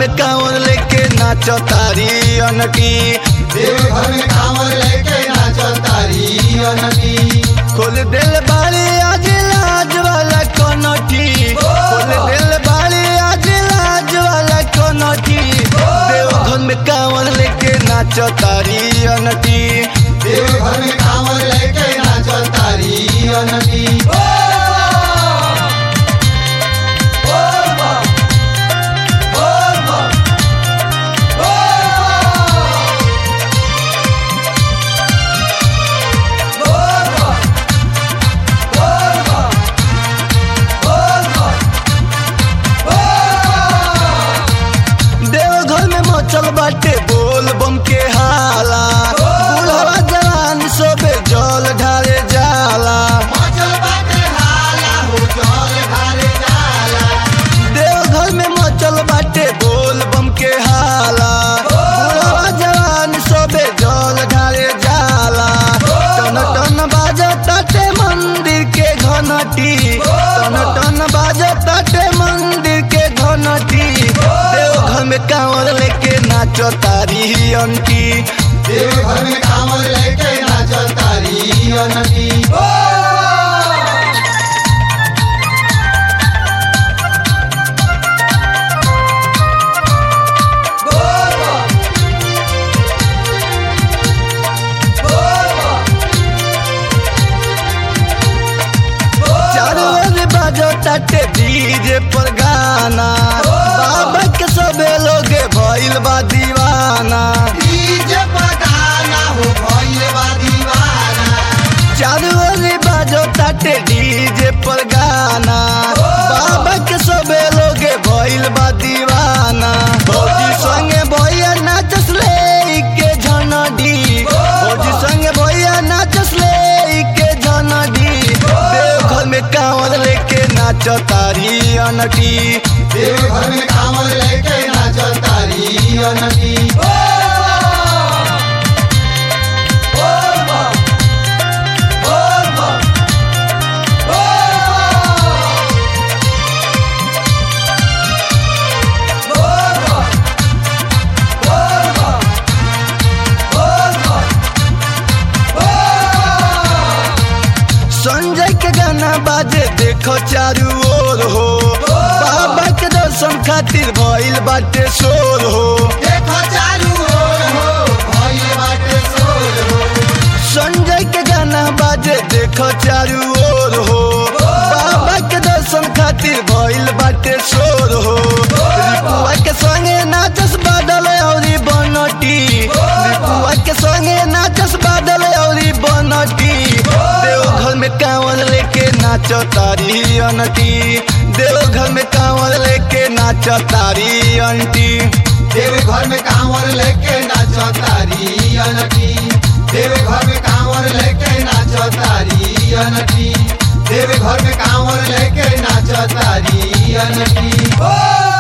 में कांवर लेके नाचो तारी अनटी। देवघर में कांवर लेके नाचो तारी अनटी। खोल दिल बाड़ी आज लाज वाला कोनठी, खोल दिल बाड़ी आज लाज वाला कोनठी। देवघर में कांवर लेके नाचो तारी अनटी। देवघर में कांवर लेके नाचो तारी अनटी। चल बाटे बोल बम के हाला, बुढ़वा जवान सोबे जल ढारे जाला। मचल बाटे हाला हो जल ढारे जाला। देवघर में मचल बाटे बोल बम के हाला, बुढ़वा जवान सोबे जल ढारे जाला। टन टन बाजे ताटे मंदिर के घंटी, टन टन बाजे ताटे मंदिर के घंटी। देवघर में कांवर लेके नाचो तारी अनटी। देवघर में कांवर लेके नाचो तारी अनटी। चारों ओर बाजो ताटे डीजे पर गाना, बाबा के सबे लोग भइल बा दीवाना। डीजे पर गाना हो भइल बा दीवाना। चारों ओर बाजो ताटे डीजे पर गाना, बाबा के सबे लोग भइल बा दीवाना। भौजी संगे भैया नाचस ले के झनडी, भौजी संगे भैया नाचस ले के झनडी। देवघर में कांवर लेके नाचो तारी अनटी। देवघर में कांवर लेके नाचो तारी अनटी। संजय के गाना बाजे देखो चारू ओर हो, बाबा के दर्शन खातिर भइल बाटे शोर हो। देखो चारू ओर हो भइल बाटे शोर हो। संजय के गाना बाजे देखो चारू ओर हो, बाबा के दर्शन खातिर भइल बाटे शोर हो। रिपुआ के संगे नाचस बादल औरी बनटी, रिपुआ के संगे नाचस बादल औरी बनटी। देवघर में कांवर लेके नाचो तारी अनटी। देवघर में कांवर लेके नाचो तारी अनटी। देवघर में कांवर लेके नाचो तारी अनटी। देवघर में कांवर लेके नाचो तारी अनटी। देवघर में कांवर लेके नाचो तारी अनटी।